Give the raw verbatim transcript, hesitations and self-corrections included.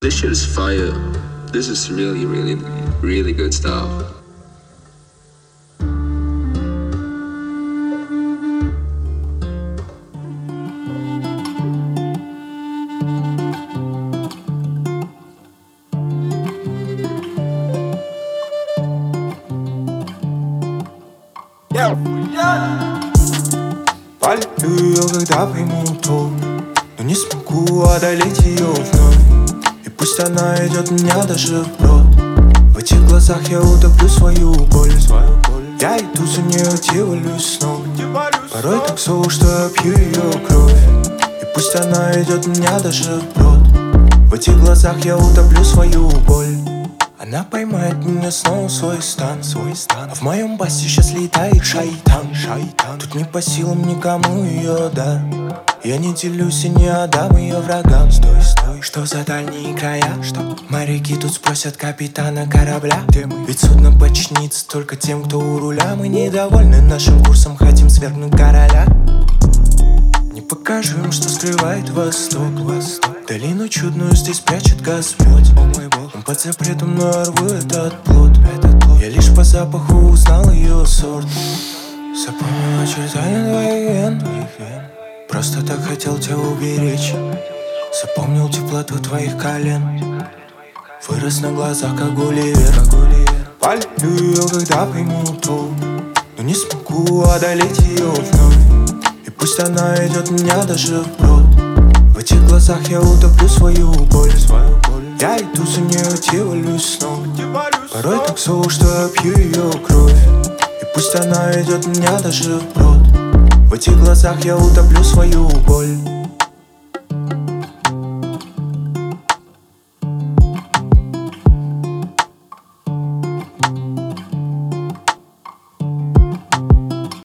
This shit is fire. This is really, really, really good stuff. Полюблю ее, когда пойму то, но не смогу одолеть ее вновь. И пусть она идет меня даже вброд, в этих глазах я утоплю свою боль. Я иду за нее, дивлюсь снова. Порой так зол, что я пью ее кровь. И пусть она идет меня даже вброд, в этих глазах я утоплю свою боль. Она поймает меня снова в свой стан, свой стан. А в моем басе сейчас летает шайтан, шайтан. Тут не по силам никому ее дар. Я не делюсь и не отдам ее врагам. Стой, стой, что за дальние края? Что? Моряки тут спросят капитана корабля, где мы? Ведь судно подчинится только тем, кто у руля. Мы недовольны нашим курсом, хотим свергнуть короля. Не покажу им, что скрывает Восток, Восток. Долину чудную здесь прячет Господь, о мой Бог. Он под запретом, но я рву этот плод, этот плод. Я лишь по запаху узнал ее сорт. Запомнил очертания твоих вен, просто так хотел тебя уберечь. Запомнил теплоту твоих колен, вырос на глазах, как Гулливер. Полюблю ее, когда пойму то, но не смогу одолеть ее вновь. И пусть она идет меня даже вброд, в этих глазах я утоплю свою боль. Я иду за нее, дивлюсь снова. Порой так зол, что я пью ее кровь. И пусть она идет меня даже вброд, в этих глазах я утоплю свою боль.